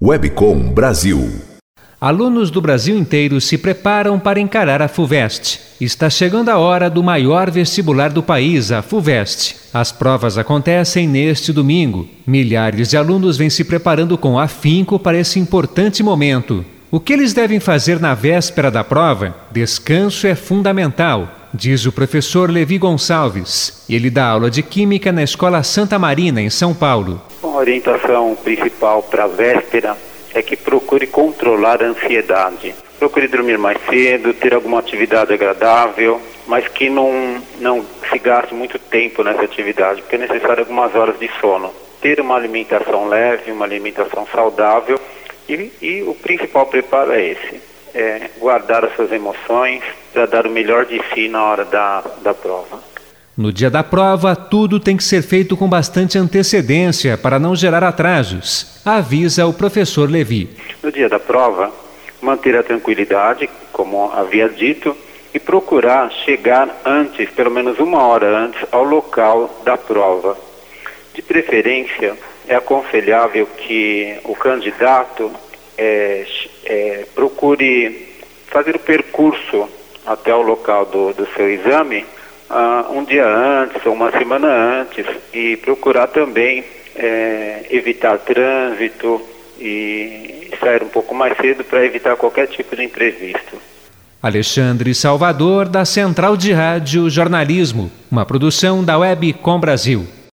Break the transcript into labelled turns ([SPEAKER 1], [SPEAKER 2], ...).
[SPEAKER 1] Webcom Brasil.
[SPEAKER 2] Alunos do Brasil inteiro se preparam para encarar a FUVEST. Está chegando a hora do maior vestibular do país, a FUVEST. As provas acontecem neste domingo. Milhares de alunos vêm se preparando com afinco para esse importante momento. O que eles devem fazer na véspera da prova? Descanso é fundamental, diz o professor Levi Gonçalves. Ele dá aula de Química na Escola Santa Marina, em São Paulo.
[SPEAKER 3] A orientação principal para a véspera é que procure controlar a ansiedade. Procure dormir mais cedo, ter alguma atividade agradável, mas que não se gaste muito tempo nessa atividade, porque é necessário algumas horas de sono. Ter uma alimentação leve, uma alimentação saudável e o principal preparo é esse, guardar as suas emoções para dar o melhor de si na hora da prova.
[SPEAKER 2] No dia da prova, tudo tem que ser feito com bastante antecedência para não gerar atrasos, avisa o professor Levi.
[SPEAKER 3] No dia da prova, manter a tranquilidade, como havia dito, e procurar chegar antes, pelo menos uma hora antes, ao local da prova. De preferência, é aconselhável que o candidato procure fazer o percurso até o local do seu exame um dia antes ou uma semana antes e procurar também evitar trânsito e sair um pouco mais cedo para evitar qualquer tipo de imprevisto.
[SPEAKER 2] Alexandre Salvador, da Central de Rádio Jornalismo, uma produção da Webcom Brasil.